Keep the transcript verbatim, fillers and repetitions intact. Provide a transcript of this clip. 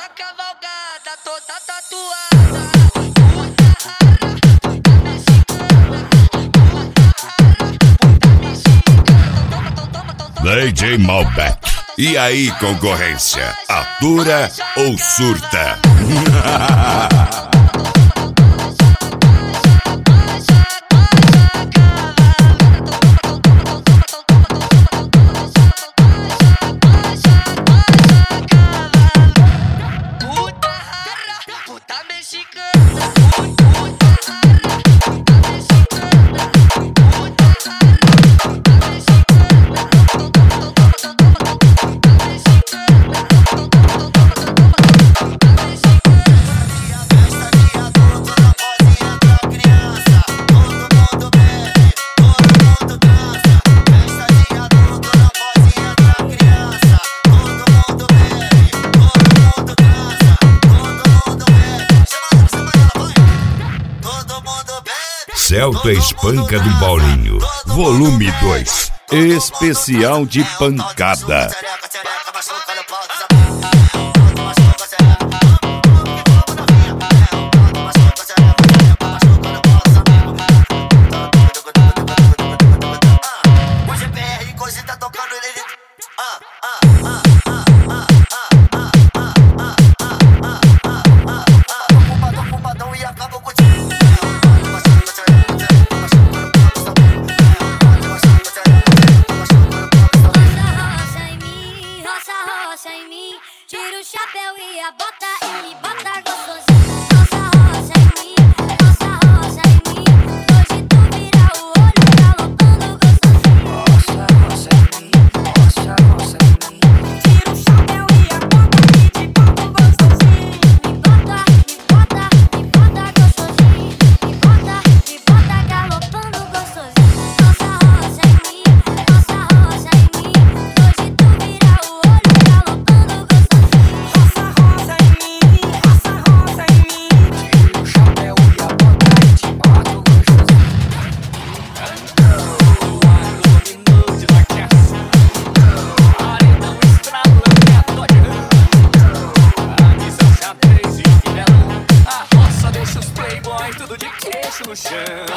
na cavalgada, toda tatuada. D J Malbec. E aí, concorrência? Atura ou surta? Celta Espanca do Paulinho, volume dois, especial de pancada. Tira o chapéu e a bota e bota gostosinho. Nossa roça em mim, nossa roça em mim. Hoje tu vira o olho galopando gostosinho. Nossa roça em mim, nossa roça em mim. Tira o chapéu e a bota e te bota gostosinho. Me bota, me bota, me bota gostosinho. Me bota, me bota galopando gostosinho. Nossa roça em mim, nossa roça em mim. Hoje tu vira o olho galopando gostosinho. No chão.